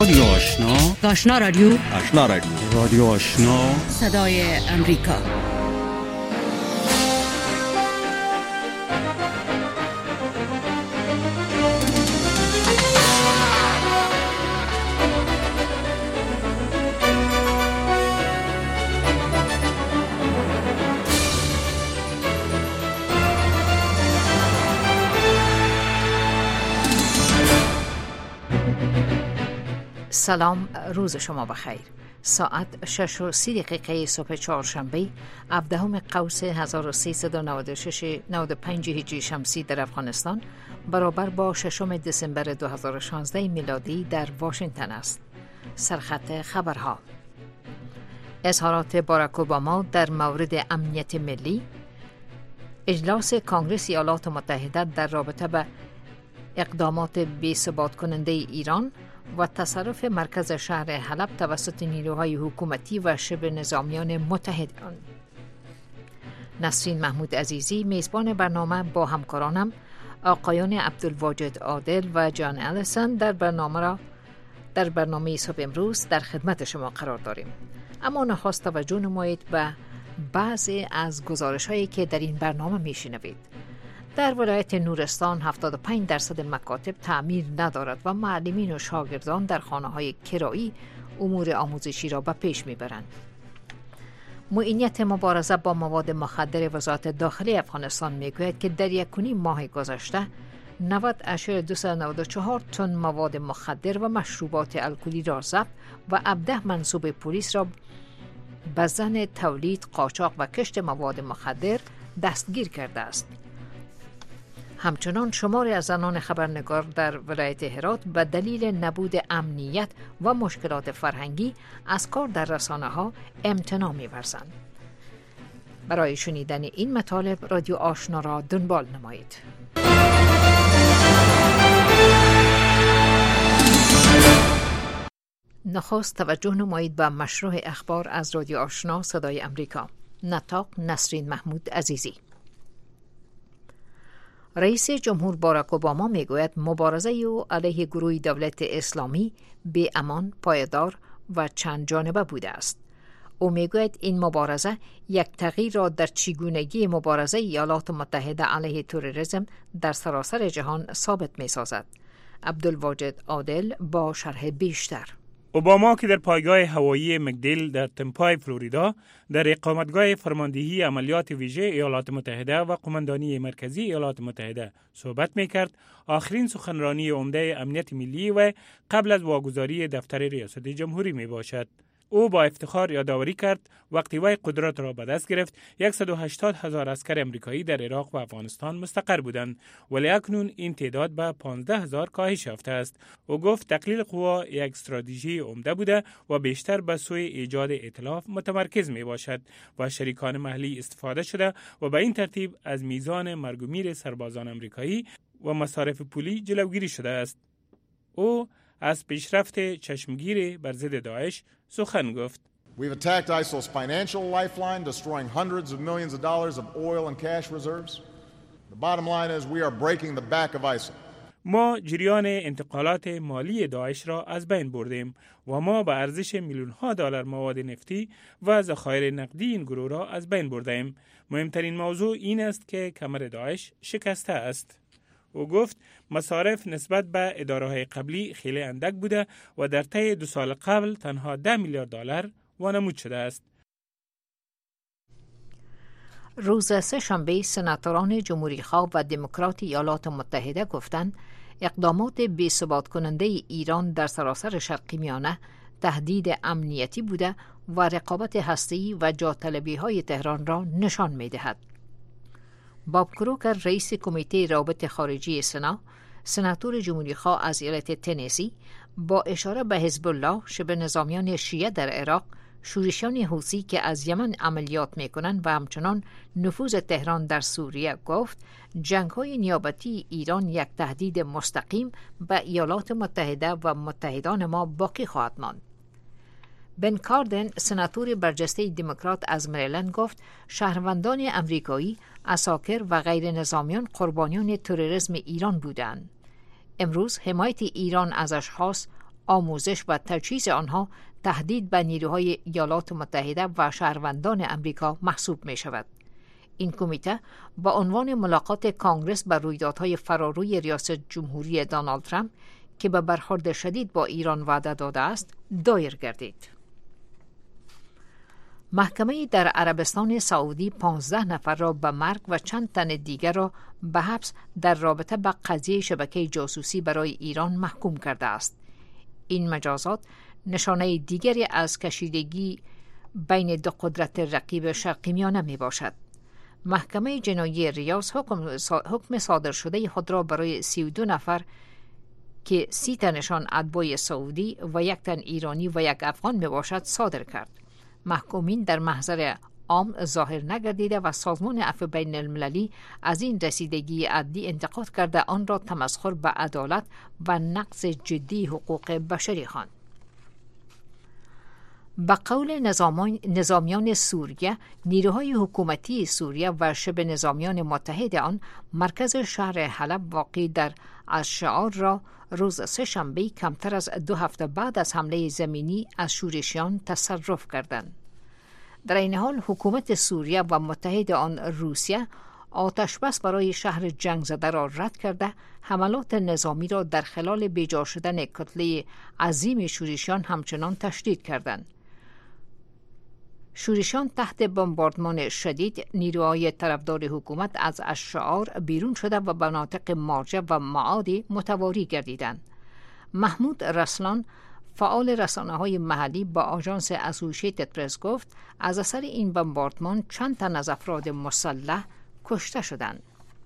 رادیو آشنا، آشنا رادیو، آشنا رادیو، رادیو آشنا، صدای امریکا. سلام، روز شما بخیر. ساعت 6:30 صبح چهارشنبه 17 قوس 1396 هجری شمسی در افغانستان برابر با 6 دسامبر 2016 میلادی در واشنگتن است. سرخط خبرها: اظهارات باراک اوباما در مورد امنیت ملی، اجلاس کنگره ایالات متحده در رابطه با اقدامات بی‌ثبات کننده ایران و تصرف مرکز شهر حلب توسط نیروهای حکومتی و شبه نظامیان متحدان. نسرین محمود عزیزی میزبان برنامه با همکارانم آقایان عبدالواجد عادل و جان الیسون در برنامه صبح امروز در خدمت شما قرار داریم. اما نخست توجه نمایید به بعضی از گزارش‌هایی که در این برنامه میشنوید. در ولایت نورستان 75% مکاتب تعمیر ندارد و معلمین و شاگردان در خانه‌های کرایی امور آموزشی را به پیش میبرند. معینیت مبارزه با مواد مخدر وزارت داخلی افغانستان میگوید که در 1.5 ماه گذشته 90.294 تن مواد مخدر و مشروبات الکلی را ضبط و 17 منصوب پلیس را به ظن تولید، قاچاق و کشت مواد مخدر دستگیر کرده است. همچنان شماری از زنان خبرنگار در ولایت هرات به دلیل نبود امنیت و مشکلات فرهنگی از کار در رسانه‌ها امتناع می‌ورزند. برای شنیدن این مطالب رادیو آشنا را دنبال نمایید. نخست توجه نمایید به مشروع اخبار از رادیو آشنا صدای امریکا. نطاق نسرین محمود عزیزی. رئیس جمهور باراک اوباما میگوید مبارزه او علیه گروه دولت اسلامی بی امان، پایدار و چند جانبه بوده است. او میگوید این مبارزه یک تغییر را در چگونگی مبارزه ایالات متحده علیه تروریسم در سراسر جهان ثابت میسازد. عبدالواجد عادل با شرح بیشتر. اوباما که در پایگاه هوایی مکدیل در تمپای فلوریدا در اقامتگاه فرماندهی عملیات ویژه ایالات متحده و قماندانی مرکزی ایالات متحده صحبت میکرد، آخرین سخنرانی عمده امنیت ملی و قبل از واگذاری دفتر ریاست جمهوری می باشد. او با افتخار یادآوری کرد وقتی وی قدرت را به دست گرفت 180,000 عسکر امریکایی در عراق و افغانستان مستقر بودند، ولی اکنون این تعداد به 15,000 کاهش یافته است. او گفت تقلیل قوا یک استراتژی عمده بوده و بیشتر به سوی ایجاد ائتلاف متمرکز می باشد و شریکان محلی استفاده شده و به این ترتیب از میزان مرگ و میر سربازان امریکایی و مصارف پولی جلوگیری شده است. او از پیشرفت چشمگیر بر ضد داعش سخن گفت. We've attacked ISIL's financial lifeline, destroying hundreds of millions of dollars of oil and cash reserves. The bottom line is we are breaking the back of ISIL. ما جریان انتقالات مالی داعش را از بین بردیم و ما به ارزش میلیون‌ها دلار مواد نفتی و ذخایر نقدی این گروه را از بین بردیم. مهمترین موضوع این است که کمر داعش شکسته است. او گفت مصارف نسبت به اداره‌های قبلی خیلی اندک بوده و در طی 2 سال قبل تنها 10 میلیارد دلار وانمود شده است. روز سه‌شنبه سناتوران جمهوری‌خواه و دموکرات ایالات متحده گفتند اقدامات بی‌ثبات کننده ایران در سراسر شرق میانه تهدید امنیتی بوده و رقابت هسته‌ای و جاطلبی‌های تهران را نشان می‌دهد. باب کروکر رئیس کمیته روابط خارجی سناتور جمهوری‌خواه از ایالت تنسی با اشاره به حزب الله شبه نظامیان شیعه در عراق، شورشیان حوثی که از یمن عملیات می‌کنند و همچنان نفوذ تهران در سوریه گفت جنگ‌های نیابتی ایران یک تهدید مستقیم به ایالات متحده و متحدان ما باقی خواهد ماند. بن کاردن سناتور برجسته دموکرات از مریلند گفت شهروندان امریکایی، عساکر و غیر نظامیان قربانیان تروریسم ایران بودند. امروز حمایت ایران از اشخاص، آموزش و تجهیز آنها تهدید به نیروهای ایالات متحده و شهروندان امریکا محسوب می شود. این کمیته با عنوان ملاقات کانگرس بر رویدادهای فراروی ریاست جمهوری دونالد ترامپ که به برخورد شدید با ایران وعده داده است دایر گردید. محکمه در عربستان سعودی 15 نفر را به مرگ و چند تن دیگر را به حبس در رابطه با قضیه شبکه جاسوسی برای ایران محکوم کرده است. این مجازات نشانه دیگری از کشیدگی بین دو قدرت رقیب شرقی میانه می باشد. محکمه جنایی ریاض حکم صادر شده خود را برای 32 نفر که 30 تنشان اتباع سعودی و 1 تن ایرانی و 1 افغان می باشد صادر کرد. محکومین در محضر عام ظاهر نگردیده و سازمان عفو بین المللی از این رسیدگی عدلی انتقاد کرده آن را تمسخر به عدالت و نقض جدی حقوق بشری خواند. به قول نظامیان سوریه، نیروهای حکومتی سوریه و شبه نظامیان متحد آن مرکز شهر حلب واقع در الشعار را روز سه‌شنبه کمتر از 2 هفته بعد از حمله زمینی از شورشیان تصرف کردند. در این حال حکومت سوریه و متحد آن روسیه آتش بس برای شهر جنگ زده را رد کرده حملات نظامی را در خلال بیجا شدن کتله عظیم شورشیان همچنان تشدید کردند. شورشیان تحت بمباردمان شدید نیروهای طرفدار حکومت از الشعار بیرون شده و مناطق مارجه و معادی متواری گردیدند. محمود رسلان فعال رسانه‌های محلی با آژانس اسوسییتد پرس گفت از اثر این بمباردمان چند تن از افراد مسلح کشته شدند.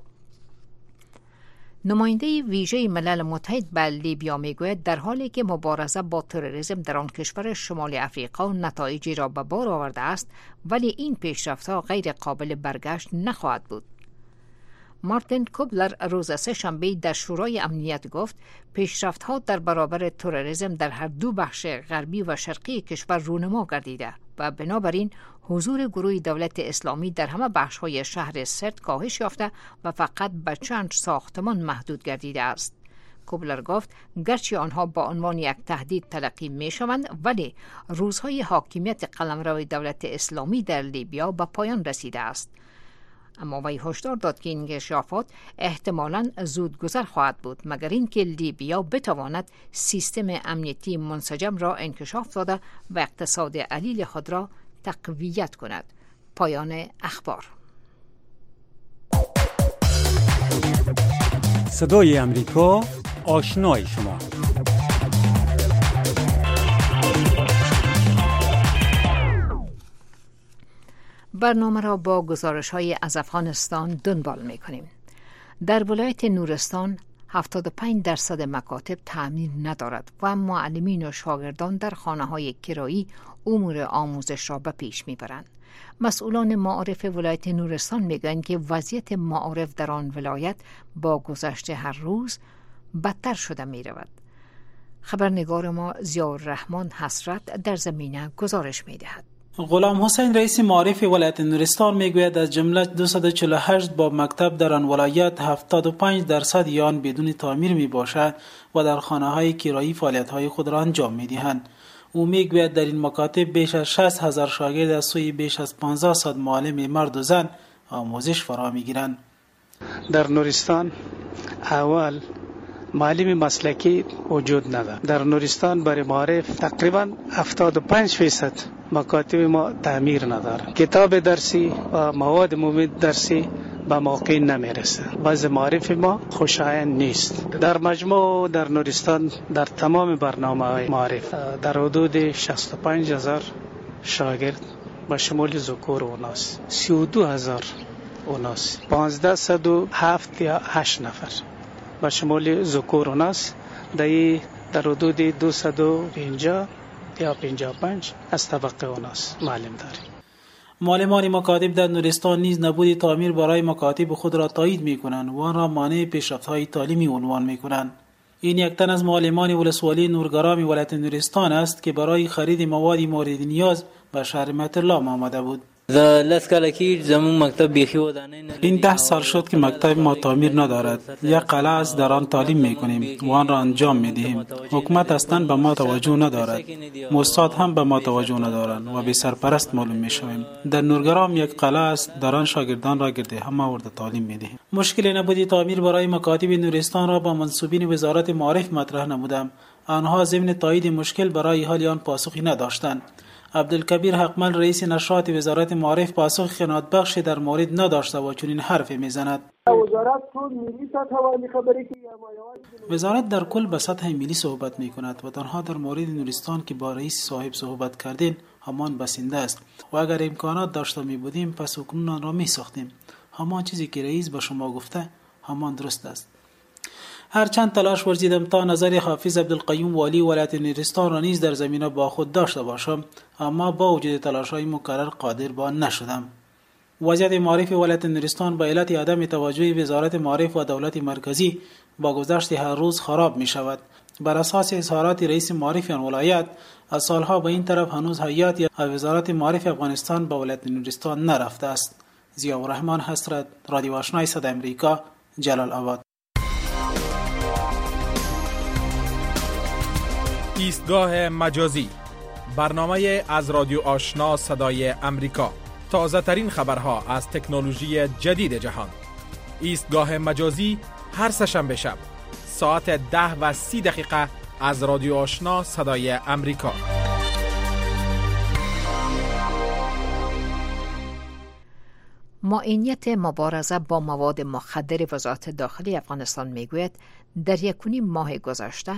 نماینده ویژه ملل متحد به لیبیا میگوید در حالی که مبارزه با تروریسم در آن کشور شمال افریقا نتایجی را به بار آورده است، ولی این پیشرفت‌ها غیر قابل برگشت نخواهد بود. مارتین کوبلر روز سه‌شنبه در شورای امنیت گفت پیشرفت‌ها در برابر تروریسم در هر دو بخش غربی و شرقی کشور رونما گردیده و بنابراین حضور گروه دولت اسلامی در همه بخش‌های شهر سرت کاهش یافته و فقط به چند ساختمان محدود گردیده است. کوبلر گفت گرچه آنها با عنوان یک تهدید تلقی می‌شوند، ولی روزهای حاکمیت قلمرو دولت اسلامی در لیبیا به پایان رسیده است. اما وی هشدار داد که این انکشافات احتمالاً زود گذر خواهد بود مگر اینکه لیبیا بتواند سیستم امنیتی منسجم را انکشاف داده و اقتصاد علیل خود را تقویت کند. پایان اخبار. صدای امریکا، آشنای شما. برنامه را با گزارش‌های از افغانستان دنبال می‌کنیم. در ولایت نورستان 75% مکاتب تعمیر ندارد و معلمین و شاگردان در خانه‌های کرایی امور آموزش را به پیش می‌برند. مسئولان معارف ولایت نورستان می‌گویند که وضعیت معارف در آن ولایت با گذشت هر روز بدتر شده می‌رود. خبرنگار ما ضیاءالرحمن حسرت در زمینه گزارش می‌دهد. غلام حسین رئیس معارف ولایت نورستان میگوید از جمله 248 باب مکتب در آن ولایت 75% آن بدون تعمیر می باشد و در خانه های کرایی فعالیت های خود را انجام می دهند. او میگوید در این مکاتب بیش از 60,000 شاگرد از سوی بیش از 1500 معلم مرد و زن آموزش فرا می گیرند. در نورستان اول معلم مسلکی وجود ندارد. در نورستان برای معارف تقریبا 75% مکاتب ما تعمیر ندارد. کتاب درسی و مواد مفید درسی به موقع نمیرسه. وضع معارف ما خوشایند نیست. در مجموع در نورستان در تمام برنامه‌های معارف در حدود 65,000 شاگرد با شمول ذکور و اناث، 32,000 اناث، 1507 یا 8 نفر با شمول ذکور و اناث در حدود 250 یا 55 از طبقه اناث معلم داریم. معلمان مکاتب در نورستان نیز نبود تعمیر برای مکاتب خود را تایید می‌کنند و آن را مانع پیشرفت‌های تعلیمی عنوان می‌کنند. این یک تن از معلمان ولسوالی نورگرام ولایت نورستان است که برای خرید مواد مورد نیاز به شهر مترلام آمده بود. این 10 سال شد که مکتب ما تعمیر ندارد. یک قلعه است در آن تعلیم میکنیم و آن را انجام میدهیم. حکومت اصلا به ما توجه ندارد. استاد هم به ما توجه ندارند و بی سرپرست معلوم میشویم. در نورگرام یک قلعه است، در آن شاگردان را گرد هم آورده تعلیم میدهیم. مشکلی نبودی تعمیر برای مکاتب نورستان را با منصوبین وزارت معارف مطرح نمودم. آنها ضمن تایید مشکل برای حل آن پاسخی نداشتند. عبدالکبیر حقمل رئیس نشریات وزارت معارف پاسخ خنات بخشی در مورد نداشته و چنین حرفی میزند. وزارت در کل به سطح ملی صحبت می کند و تنها در مورد نورستان که با رئیس صاحب صحبت کردین همان بسنده است و اگر امکانات داشته می بودیم پس اکنون آن را می ساختیم. همان چیزی که رئیس به شما گفته همان درست است. هرچند تلاش ورزیدم تا نظر حافظ عبدالقیوم والی ولایت نورستان را نیز در زمینه با خود داشته باشم، اما با وجود تلاش‌های مکرر قادر به آن نشدم. وضعیت معارف ولایت نورستان به علت عدم توجه وزارت معارف و دولت مرکزی با گذشت هر روز خراب می شود. بر اساس اظهارات رئیس معارف آن ولایت، از سالها به این طرف هنوز هیئتی از وزارت معارف افغانستان به ولایت نورستان نرفته است. ضیاءالرحمن حسرت، رادیو آشنای صدای امریکا، جلال آباد. ایستگاه مجازی، برنامه از رادیو آشنا صدای امریکا. تازه ترین خبرها از تکنولوژی جدید جهان. ایستگاه مجازی هر سه‌شنبه شب ساعت 10:30 از رادیو آشنا صدای امریکا. معینیت مبارزه با مواد مخدر وزارت داخلی افغانستان میگوید در 1.5 ماه گذشته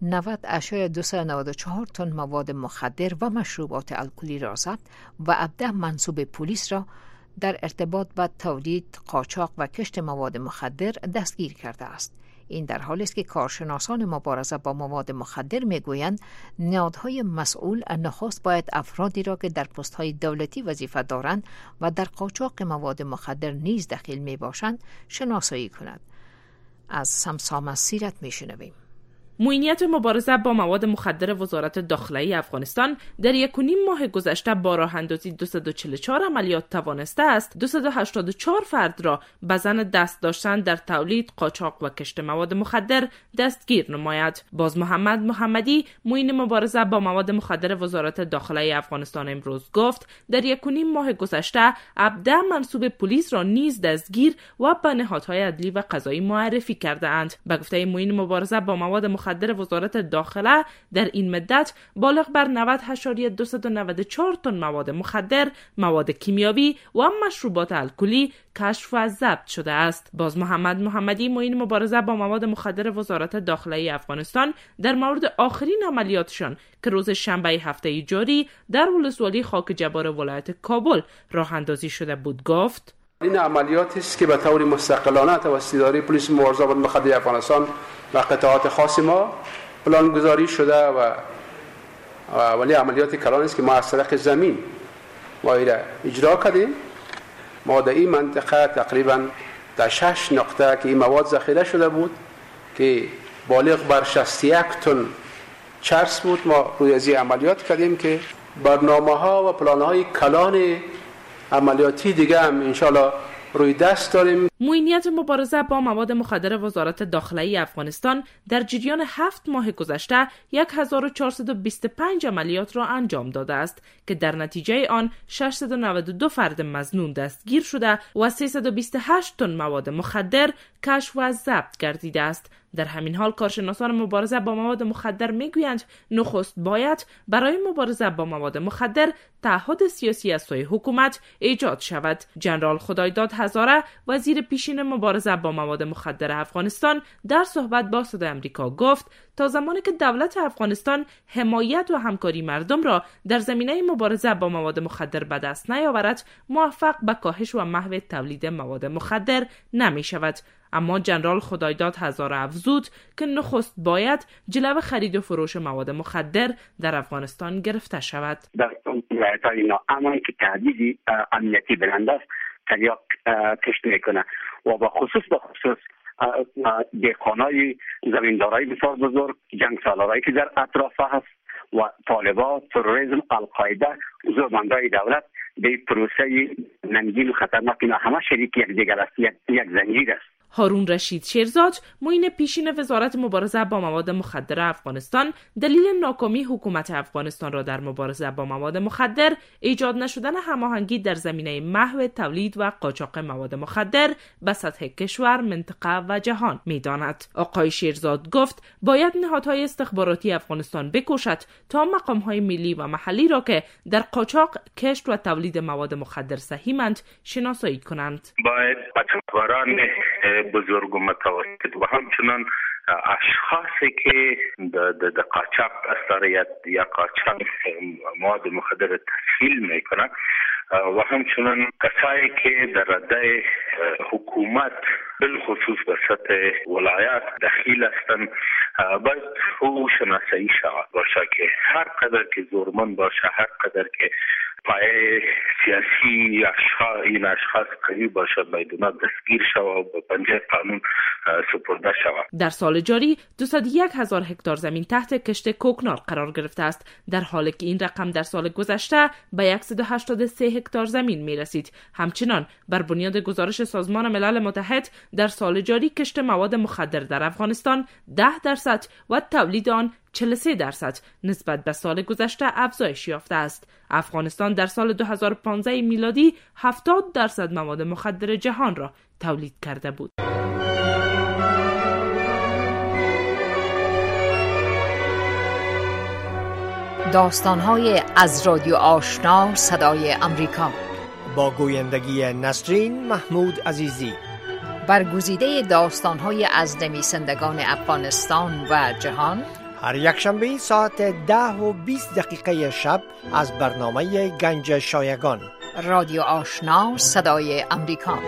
90.294 تن مواد مخدر و مشروبات الکلی را ضبط و 17 منصوب پلیس را در ارتباط با تولید، قاچاق و کشت مواد مخدر دستگیر کرده است. این در حالی است که کارشناسان مبارزه با مواد مخدر میگویند نهادهای مسئول نخست باید افرادی را که در پست‌های دولتی وظیفه دارند و در قاچاق مواد مخدر نیز دخیل میباشند شناسایی کند. از سمسام سیرت میشنویم. معینیت مبارزه با مواد مخدر وزارت داخلی افغانستان در 1.5 ماه گذشته با راه اندازی 244 عملیات توانسته است 284 فرد را به ظن دست داشتن در تولید، قاچاق و کشت مواد مخدر دستگیر نماید. باز محمد محمدی، معین مبارزه با مواد مخدر وزارت داخلی افغانستان امروز گفت در 1.5 ماه گذشته 17 منصوب پلیس را نیز دستگیر و به نهادهای عدلی و قضایی معرفی کرده اند. به گفته معین مبارزه با مواد مخدر وزارت داخله در این مدت بالغ بر 90.294 تن مواد مخدر، مواد کیمیاوی و مشروبات الکلی کشف و ضبط شده است. باز محمد محمدی، معین مبارزه با مواد مخدر وزارت داخلی افغانستان در مورد آخرین عملیاتشان که روز شنبه هفته جاری در ولسوالی خاک جبار ولایت کابل راه اندازی شده بود گفت: این عملیاتی است که به طور مستقلانه توسط اداره پلیس مبارزه با مخدر افغانستان و قطعات خاص ما پلان گذاری شده و ولی عملیات کلان است که ما از طریق زمین ما اجرا کردیم. ما در این منطقه تقریبا در 6 نقطه که این مواد ذخیره شده بود که بالغ بر 61 تن چرس بود، ما روی از این عملیات کردیم که برنامه‌ها و پلان‌های کلان عملیاتی دیگه هم انشالله روی دست داریم. معینیت مبارزه با مواد مخدر وزارت داخلی افغانستان در جریان 7 ماه گذشته 1425 عملیات را انجام داده است که در نتیجه آن 692 فرد مظنون دستگیر شده و 328 تن مواد مخدر کشف و ضبط گردیده است. در همین حال کارشناسان مبارزه با مواد مخدر میگویند نخست باید برای مبارزه با مواد مخدر تعهد سیاسی از سوی حکومت ایجاد شود. جنرال خدایداد هزاره، وزیر پیشین مبارزه با مواد مخدر افغانستان، در صحبت با صدای امریکا گفت تا زمانی که دولت افغانستان حمایت و همکاری مردم را در زمینه مبارزه با مواد مخدر به دست نیاورد، موفق به کاهش و محو تولید مواد مخدر نمی شود. اما جنرال خدایداد هزاره افزود که نخست باید جلو خرید و فروش مواد مخدر در افغانستان گرفته شود. در ولایت‌های ناامن که تهدید امنیتی بلند است تریاک کشت میکنه و به خصوص دهقانای زمیندارای بسیار بزرگ، جنگ سالارایی که در اطراف هست و طالبان، تروریسم، القاعده، زورمندای دولت به پروسه ننگین و خطرناک اینا همه شریک یکدیگر است، یک زنجیر است. هارون رشید شیرزاد، معین پیشین وزارت مبارزه با مواد مخدر افغانستان، دلیل ناکامی حکومت افغانستان را در مبارزه با مواد مخدر ایجاد نشدن هماهنگی در زمینه محو تولید و قاچاق مواد مخدر به سطح کشور، منطقه و جهان می‌داند. آقای شیرزاد گفت باید نهادهای استخباراتی افغانستان بکوشد تا مقام‌های ملی و محلی را که در قاچاق، کشت و تولید مواد مخدر سهیمند شناسایی کنند. باید قاچاقبران بزرگ و متوسط و همچنان اشخاصی که د قاچاق دستاریت یا قاچاق مواد مخدر تسهیل میکنند و همچنان کسایی که در رده حکومت بالخصوص به سطح ولایات دخیل هستند باید او شناسایی شود باشه که هر قدر که زورمند باشه، هر قدر که پای سیاسی این اشخاص قوی باشد باید اونا دستگیر شود و به پنجه قانون سپرده شود. در سال جاری 201,000 هکتار زمین تحت کشت کوکنار قرار گرفته است، در حالی که این رقم در سال گذشته به 183 هکتار زمین می رسید. همچنان بر بنیاد گزارش سازمان ملل متحد در سال جاری کشت مواد مخدر در افغانستان 10% و تولید آن 43% نسبت به سال گذشته افزایش یافته است. افغانستان در سال 2015 میلادی 70% مواد مخدر جهان را تولید کرده بود. داستان‌های از رادیو آشنا صدای امریکا با گویندگی نسرین محمود عزیزی. برگزیده داستان‌های از نویسندگان افغانستان و جهان هر یک شنبه ساعت 10:20 شب از برنامه گنج شایگان. رادیو آشنا صدای امریکا.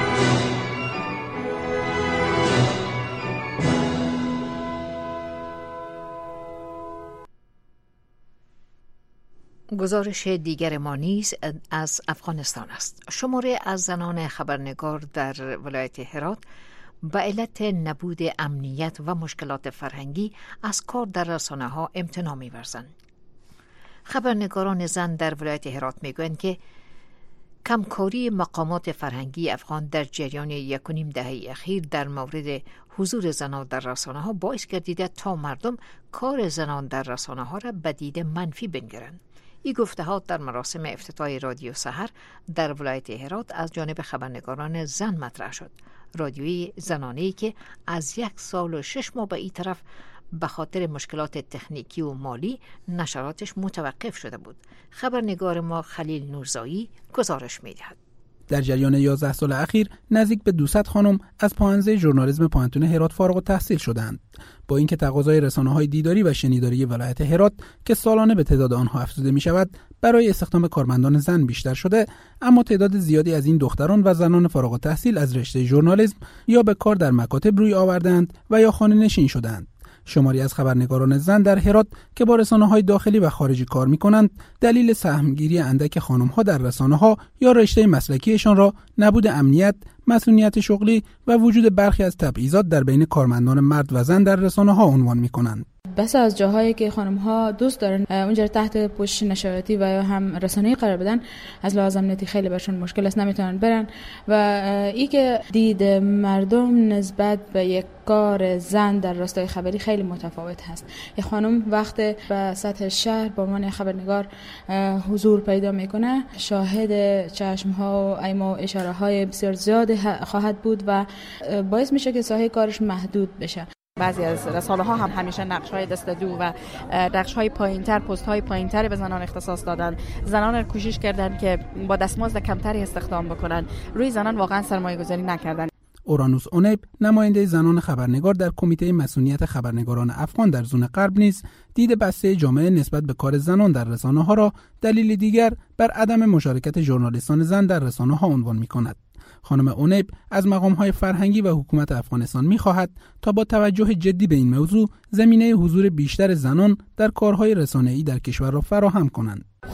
گزارش دیگر ما نیز از افغانستان است. شماره از زنان خبرنگار در ولایت هرات به علت نبود امنیت و مشکلات فرهنگی از کار در رسانه‌ها امتناع می‌ورزند. خبرنگاران زن در ولایت هرات می‌گویند که کمکاری مقامات فرهنگی افغان در جریان 1.5 دهه اخیر در مورد حضور زنان در رسانه‌ها باعث گردیده تا مردم کار زنان در رسانه‌ها را به دید منفی بنگرند. این گفته‌ها در مراسم افتتاح رادیو سحر در ولایت هرات از جانب خبرنگاران زن مطرح شد. رادیوی زنانه‌ای که از 1 سال و 6 ماه به این طرف به خاطر مشکلات تکنیکی و مالی نشراتش متوقف شده بود. خبرنگار ما خلیل نورزایی گزارش می‌دهد. در جریان 11 سال اخیر نزدیک به 200 خانم از پاهنزه ژورنالیسم پانتون هرات فارغ التحصیل شدند. با اینکه تقاضای رسانه‌های دیداری و شنیداری ولایت هرات که سالانه به تعداد آنها افزوده می‌شود برای استخدام کارمندان زن بیشتر شده، اما تعداد زیادی از این دختران و زنان فارغ التحصیل از رشته ژورنالیسم یا به کار در مکاتب روی آوردند و یا خانه‌نشین شدند. شماری از خبرنگاران زن در هرات که با رسانه‌های داخلی و خارجی کار می‌کنند، دلیل سهمگیری اندک خانم‌ها در رسانه‌ها یا رشته مسلکیشان را نبود امنیت، مسئولیت شغلی و وجود برخی از تبعیضات در بین کارمندان مرد و زن در رسانه‌ها عنوان می‌کنند. بس از جاهایی که خانم‌ها دوست دارن اونجا تحت پوشش نشریاتی و یا هم رسانه‌ای قرار بدن، از لحاظ امنیتی خیلی برشون مشکل است، نمیتونن برن و این که دید مردم نسبت به یک کار زن در راستای خبری خیلی متفاوت هست. یک خانم وقتی به سطح شهر به عنوان خبرنگار حضور پیدا میکنه، شاهد چشم‌ها و ایما و اشاره‌های بسیار زیاد خواهد بود و باعث میشه که ساحه کارش محدود بشه. بعضی از رسانه‌ها هم همیشه نقش‌های دست دو و نقش‌های پایین‌تر، پست‌های پایین‌تر به زنان اختصاص دادن. زنان کوشش کردن که با دستمزد کمتری استخدام بکنن. روی زنان واقعا سرمایه‌گذاری نکردن. اورانوس اونیب، نماینده زنان خبرنگار در کمیته مسئولیت خبرنگاران افغان در زون غرب نیز دید بسته جامعه نسبت به کار زنان در رسانه‌ها را دلیل دیگر بر عدم مشارکت ژورنالیستان زن در رسانه‌ها عنوان می‌کند. خانم اونیب از مقام‌های فرهنگی و حکومت افغانستان می‌خواهد تا با توجه جدی به این موضوع زمینه حضور بیشتر زنان در کارهای رسانه‌ای در کشور را فراهم کنند.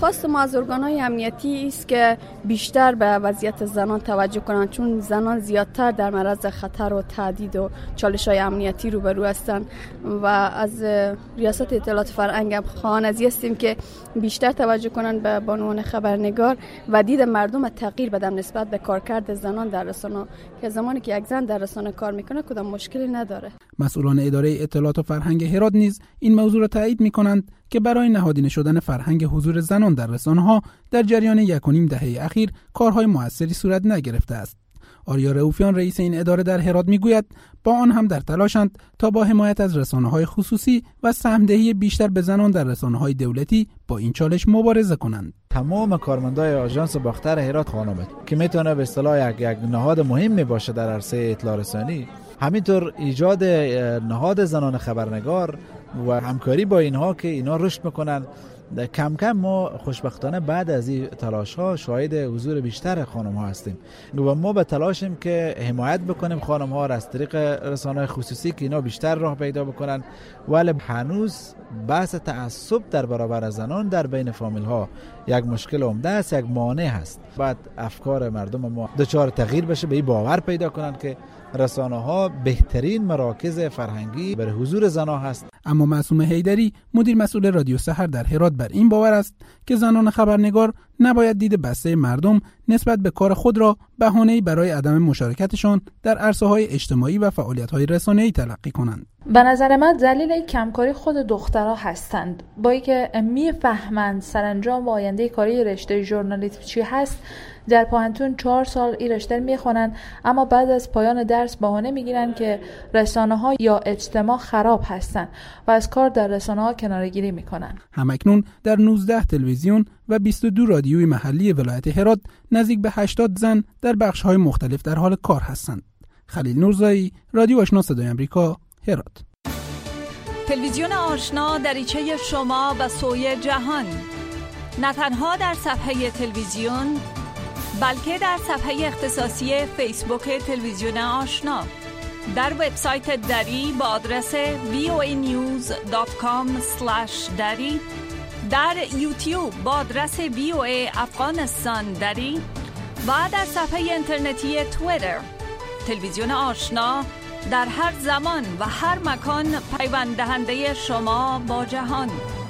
درخواست ما از ارگان‌های امنیتی است که بیشتر به وضعیت زنان توجه کنند، چون زنان زیادتر در معرض خطر و تهدید و چالش‌های امنیتی روبرو هستند و از ریاست اطلاعات فرهنگ هم خواهان هستیم که بیشتر توجه کنند به بانوان خبرنگار و دید مردم تغییر بدن نسبت به کارکرد زنان در رسانه، که زمانی که یک زن در رسانه کار میکنه کدام مشکلی نداره. مسئولان اداره اطلاعات و فرهنگ هرات نیز این موضوع را تایید میکنند که برای نهادینه شدن فرهنگ حضور زنان در رسانه‌ها در جریان 1.5 دهه اخیر کارهای موثری صورت نگرفته است. آریا رئوفیان رئیس این اداره در هرات میگوید با آن هم در تلاشند تا با حمایت از رسانه‌های خصوصی و سهم‌دهی بیشتر به زنان در رسانه‌های دولتی با این چالش مبارزه کنند. تمام کارمندای آژانس باختر هرات خانم که میتونه به اصطلاح یک نهاد مهمی باشه در عرصه اطلاع رسانی، همینطور ایجاد نهاد زنان خبرنگار و همکاری با اینها که اینا رشد میکنن. کم کم ما خوشبختانه بعد از این تلاش ها شاهد حضور بیشتر خانم ها هستیم و ما به تلاشیم که حمایت بکنیم خانم ها را از طریق رسانه‌های خصوصی که اینا بیشتر راه پیدا بکنن، ولی هنوز بحث تعصب در برابر زنان در بین فامیل ها یک مشکل عمده است، یک مانع هست. بعد افکار مردم ما دچار تغییر بشه، به این باور پیدا کنن که رسانه ها بهترین مراکز فرهنگی برای حضور زنان هست. اما معصومه حیدری مدیر مسئول رادیو سحر در هرات بر این باور است که زنان خبرنگار نباید دید بسته مردم نسبت به کار خود را بهانه‌ای برای عدم مشارکتشان در عرصه‌های اجتماعی و فعالیت‌های رسانه‌ای تلقی کنند. به نظر من دلیل کمکاری خود دخترها هستند. با اینکه میفهمند سرانجام آینده کاری رشته ژورنالیسم چی هست، در پانتون 4 سال این رشته میخونن، اما بعد از پایان درس بهانه میگیرن که رسانه‌ها یا اجتماع خراب هستند و از کار در رسانه‌ها کناره‌گیری میکنن. همکنون در 19 تلویزیون و 22 رادیوی محلی ولایت هرات نزدیک به 80 زن در بخش‌های مختلف در حال کار هستند. خلیل نورزایی، رادیو آشنا صدای آمریکا، هرات. تلویزیون آشنا دریچه شما به سوی جهان، نه تنها در صفحه تلویزیون بلکه در صفحه اختصاصی فیسبوک تلویزیون آشنا، در وبسایت دری با آدرس voanews.com/dari، در یوتیوب با آدرس VOA افغانستان دری و در صفحه اینترنتی توییتر. تلویزیون آشنا در هر زمان و هر مکان پیوند دهنده شما با جهان.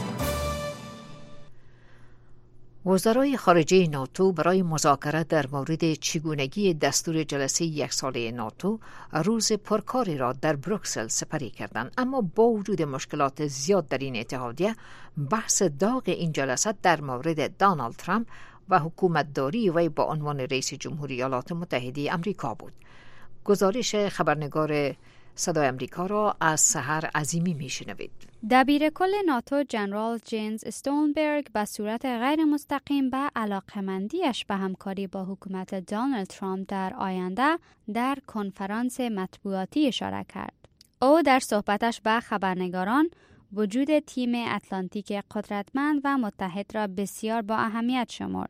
وزرای خارجه ناتو برای مذاکره در مورد چگونگی دستور جلسه 1 ساله ناتو روز پرکاری را در بروکسل سپری کردند، اما با وجود مشکلات زیاد در این اتحادیه، بحث داغ این جلسه در مورد دونالد ترامپ و حکومتداری وی با عنوان رئیس جمهوری ایالات متحده آمریکا بود. گزارش خبرنگار صدای آمریکا را از سحر عظیمی میشنوید. دبیر کل ناتو جنرال جینز استولنبرگ به صورت غیر مستقیم به علاقمندیش به همکاری با حکومت دونالد ترامپ در آینده در کنفرانس مطبوعاتی اشاره کرد. او در صحبتش با خبرنگاران وجود تیم اتلانتیک قدرتمند و متحد را بسیار با اهمیت شمرد.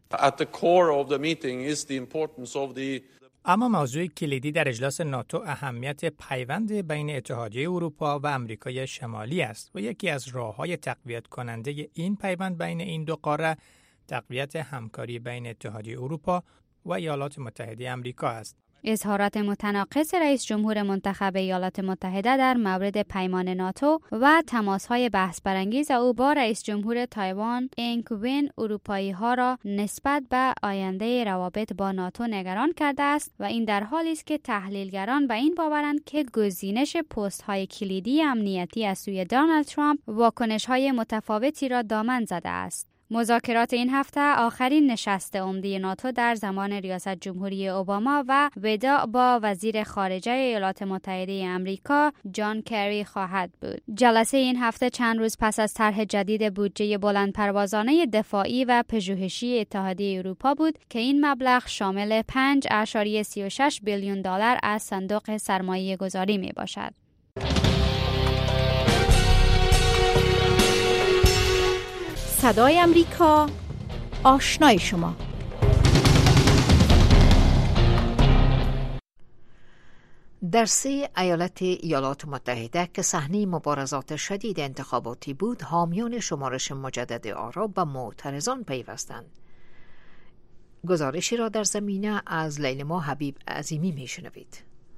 اما موضوع کلیدی در اجلاس ناتو اهمیت پیوند بین اتحادیه اروپا و آمریکای شمالی است و یکی از راه‌های تقویت کننده این پیوند بین این دو قاره تقویت همکاری بین اتحادیه اروپا و ایالات متحده آمریکا است. اظهارات متناقض رئیس جمهور منتخب ایالات متحده در مورد پیمان ناتو و تماس‌های بحث برانگیز او با رئیس جمهور تایوان اینگ وین اروپایی‌ها را نسبت به آینده روابط با ناتو نگران کرده است و این در حالی است که تحلیلگران به این باورند که گزینش پست‌های کلیدی امنیتی از سوی دونالد ترامپ واکنش‌های متفاوتی را دامن زده است. مذاکرات این هفته آخرین نشست عمده ناتو در زمان ریاست جمهوری اوباما و وداع با وزیر خارجه ایالات متحده آمریکا جان کری خواهد بود. جلسه این هفته چند روز پس از طرح جدید بودجه بلندپروازانه دفاعی و پژوهشی اتحادیه اروپا بود که این مبلغ شامل 5.36 بیلیون دلار از صندوق سرمایه گذاری می باشد. صدای آمریکا، آشنای شما. در 3 ایالت ایالات متحده که صحنه مبارزات شدید انتخاباتی بود، حامیان شمارش مجدد آرا به معترضان پیوستند. گزارشی را در زمینه از لیلما حبیب عظیمی میشنوید.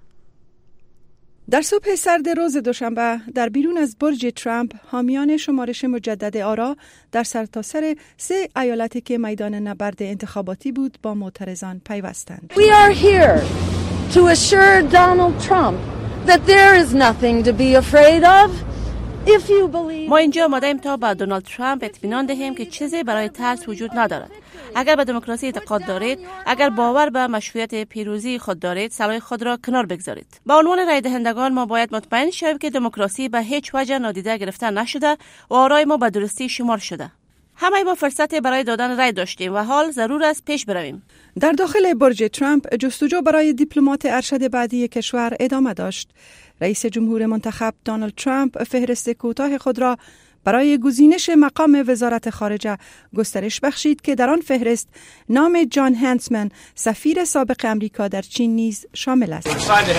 در صبح سرد روز دوشنبه در بیرون از برج ترامپ، حامیان شمارش مجدد آرا در سرتاسر 3 ایالتی که میدان نبرد انتخاباتی بود با معترضان پیوستند. We are here to assure Donald Trump that there is nothing to be afraid of. If you believe... ما اینجا آماده‌ایم تا به دونالد ترامپ اطمینان دهیم که چیزی برای ترس وجود ندارد. اگر به دموکراسی اعتقاد دارید، اگر باور به مشروعیت پیروزی خود دارید، سلاح خود را کنار بگذارید. به عنوان رای دهندگان ما باید مطمئن شویم که دموکراسی به هیچ وجه نادیده گرفته نشده و آرای ما به درستی شمار شده. همه ما فرصت برای دادن رای داشتیم و حال ضرور است پیش برویم. در داخل برج ترامپ جستجو برای دیپلمات ارشد بعدی کشور ادامه داشت. رئیس جمهور منتخب دونالد ترامپ فهرست کوتاه خود را برای گزینش مقام وزارت خارجه گسترش بخشید که در آن فهرست نام جان هانسمن، سفیر سابق امریکا در چین نیز شامل است.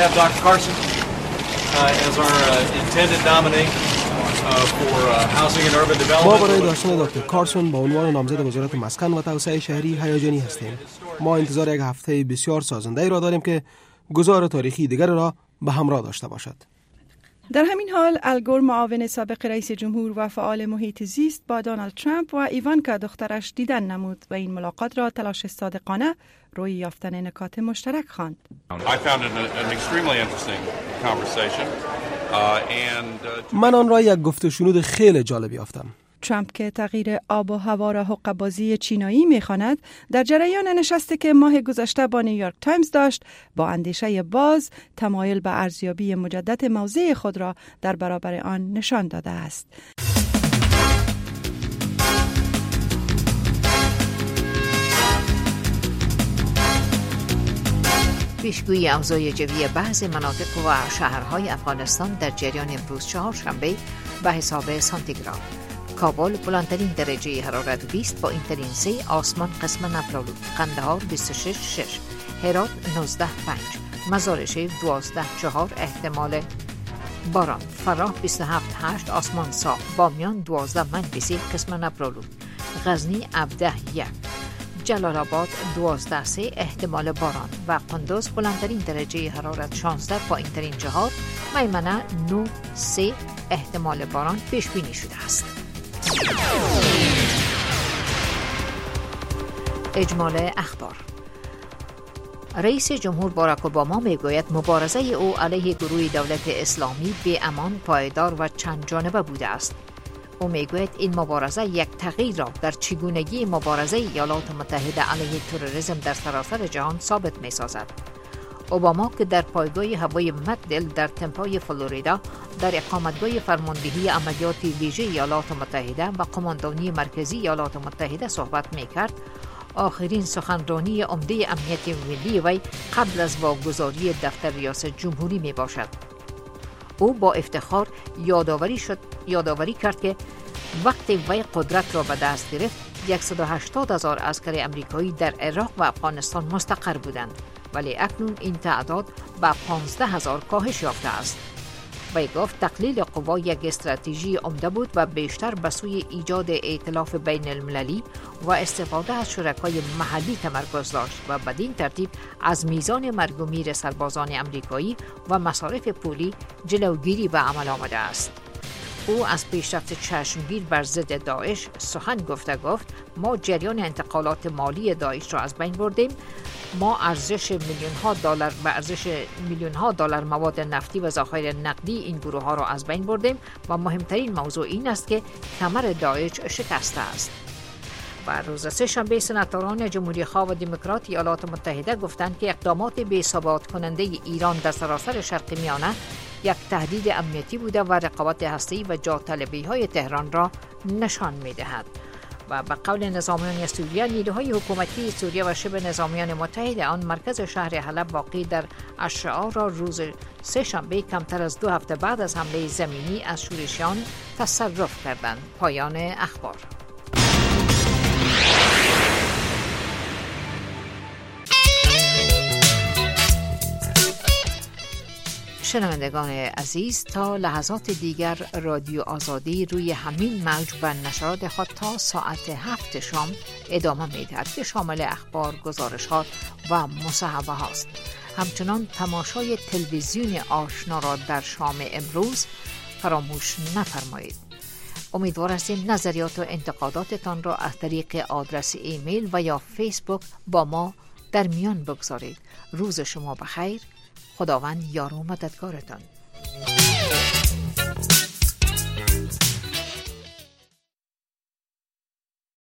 ما برای داشتن دکتر کارسون با عنوان نامزد وزارت مسکن و توسعه شهری هیجانی هستیم. ما انتظار یک هفته بسیار سازنده را داریم که گزار تاریخی دیگر را به همراه داشته باشد. در همین حال الگور، معاون سابق رئیس جمهور و فعال محیط زیست، با دونالد ترامپ و ایوانکا دخترش دیدن نمود و این ملاقات را تلاش صادقانه روی یافتن نکات مشترک خواند. من آن را یک گفت و شنود خیلی جالب یافتم. ترامپ که تغییر آب و هوا را حقه‌بازی چینایی می‌خواند، در جریان نشستی که ماه گذشته با نیویورک تایمز داشت، با اندیشه باز تمایل به ارزیابی مجدد موضع خود را در برابر آن نشان داده است. پیشگویی اوضاع جوی بعضی مناطق و شهرهای افغانستان در جریان امروز چهارشنبه به حساب سانتیگراد. کابل بلندترین درجه حرارت 20 با اینترین 3، آسمان قسم ابرآلود، قندهار 26.6، هرات 19.5، مزار شریف 12.4 احتمال باران، فراه 27.8 آسمان صاف، بامیان 12-3 قسم ابرآلود، غزنی 17.1، جلال آباد 12.3 احتمال باران و قندوز بلندترین درجه حرارت 16 با اینترین 4، میمنه 9.3 احتمال باران پیش بینی شده است. اجمال اخبار. رئیس جمهور باراک اوباما میگوید مبارزه او علیه گروه دولت اسلامی به امان، پایدار و چند جانبه بوده است. او میگوید این مبارزه یک تغییر را در چگونگی مبارزه ایالات متحده علیه تروریسم در سراسر جهان ثابت می‌سازد. اوباما که در پایگاه هوایی مکدل در تمپای فلوریدا در اقامتگاه فرماندهی عملیات ویژه ایالات متحده و قماندانی مرکزی ایالات متحده صحبت می‌کرد، آخرین سخنرانی عمده امنیت ملی وی قبل از واگذاری دفتر ریاست جمهوری میباشد. او با افتخار یادآوری کرد که وقتی وی قدرت را به دست گرفت 180,000 عسکر امریکایی در عراق و افغانستان مستقر بودند، ولی اکنون این تعداد به 15,000 کاهش یافته است. وی گفت تقلیل قوا یک استراتژی عمده بود و بیشتر به سوی ایجاد ائتلاف بین المللی و استفاده از شرکای محلی تمرکز داشت و بدین ترتیب از میزان مرگ و میر سربازان امریکایی و مصارف پولی جلوگیری به عمل آمده است. او از پیشرفت چشمگیر بر ضد داعش سخن گفت ما جریان انتقالات مالی داعش را از بین بردیم، ما ارزش میلیون ها دلار مواد نفتی و ذخایر نقدی این گروه ها را از بین بردیم و مهمترین موضوع این است که کمر داعش شکسته است. و روز سه‌شنبه سناتوران جمهوری خواه و دموکرات ایالات متحده گفتند که اقدامات بی‌ثبات کننده ایران در سراسر شرق میانه یک تهدید امنیتی بوده و رقابت هسته‌ای و جاطلبی‌های تهران را نشان می‌دهد. و به قول نظامیان سوریه، نیروهای حکومتی سوریه و شبه نظامیان متحد آن مرکز شهر حلب واقع در اشعار را روز سه‌شنبه کمتر از 2 هفته بعد از حمله زمینی از شورشیان تصرف کردند. پایان اخبار. شنوندگان عزیز، تا لحظات دیگر رادیو آزادی روی همین موج و نشرات خود تا ساعت 7 شام ادامه می‌دهد که شامل اخبار، گزارش‌ها و مصاحبه هاست. همچنان تماشای تلویزیون آشنا را در شام امروز فراموش نفرمایید. امیدوار هستیم نظریات و انتقاداتتان را از طریق آدرس ایمیل و یا فیسبوک با ما در میان بگذارید. روز شما بخیر. خداوند یار و مددگارتان.